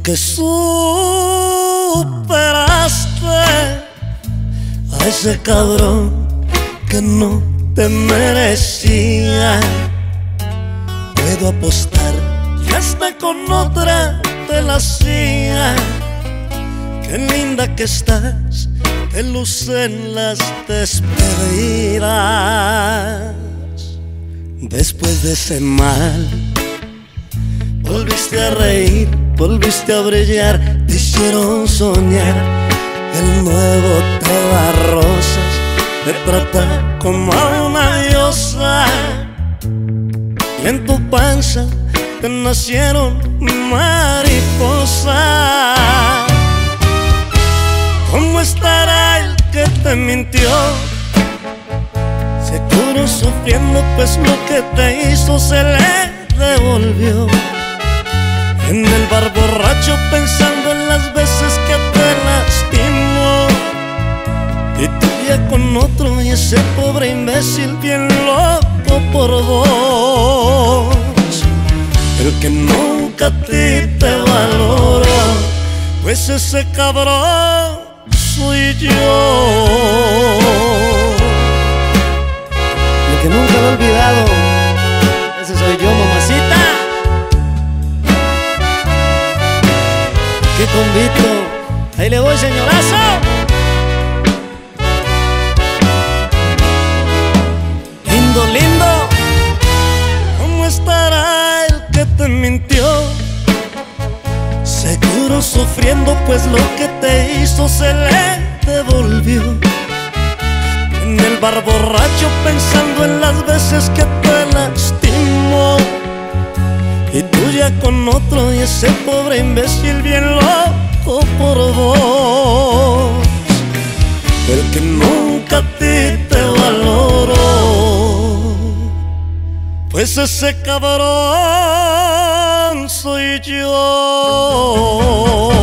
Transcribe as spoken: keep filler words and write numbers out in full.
porque superaste a ese cabrón que no te merecía. Puedo apostar que hasta con otra te la hacía. Qué linda que estás, que lucen las despedidas. Después de ese mal, volviste a reír, volviste a brillar, te hicieron soñar. El nuevo te da rosas, te trata como a una diosa. Y en tu panza te nacieron mariposas. ¿Cómo estará el que te mintió? Seguro sufriendo, pues lo que te hizo se le devolvió. En el bar borracho pensando en las veces que te lastimó. Y tú ya con otro y ese pobre imbécil bien loco por vos. El que nunca a ti te valoró, pues ese cabrón soy yo. El que nunca lo he olvidado, ese soy yo, mamacita. Qué convito, ahí le voy, señorazo. Lindo, lindo. ¿Cómo estará el que te mintió? Seguro sufriendo, pues lo que te hizo se le devolvió. En el bar borracho pensando en las veces que te lastimó. Y tú ya con otro y ese pobre imbécil bien loco por vos. El que nunca a ti te valoró, pues ese cabrón soy yo.